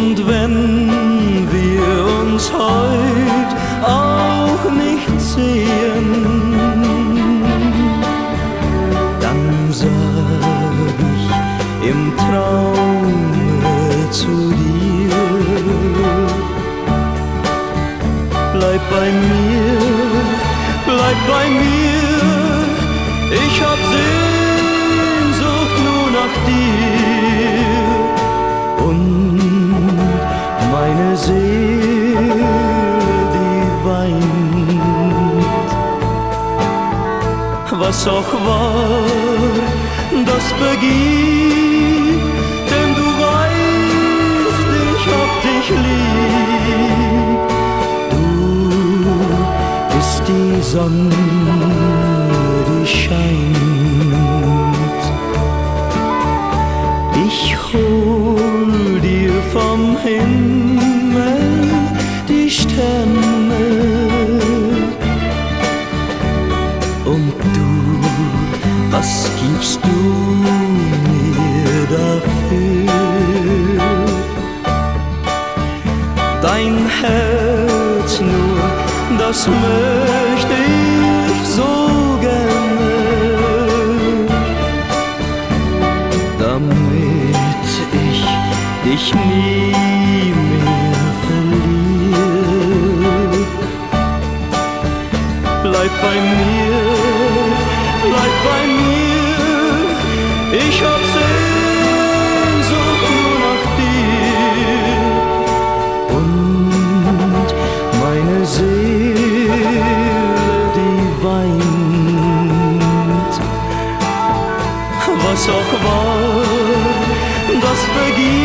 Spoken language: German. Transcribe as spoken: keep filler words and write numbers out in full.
Und wenn wir uns heut auch nicht sehen, dann sag ich im Traume zu dir: Bleib bei mir, bleib bei mir, ich hab Sehnsucht nur nach dir. Und meine Seele, die weint. Was auch war, das vergib, denn du weißt, ich hab dich lieb. Du bist die Sonne, die scheint. Ich hol dir vom Himmel die Sterne und du, was gibst du mir dafür? Dein Herz nur, das möchte ich so gerne, damit ich dich nie mehr verliere. Bleib bei mir, bleib bei mir, ich hab Sehnsucht nur nach dir. Und meine Seele, die weint. Was auch war, das vergib.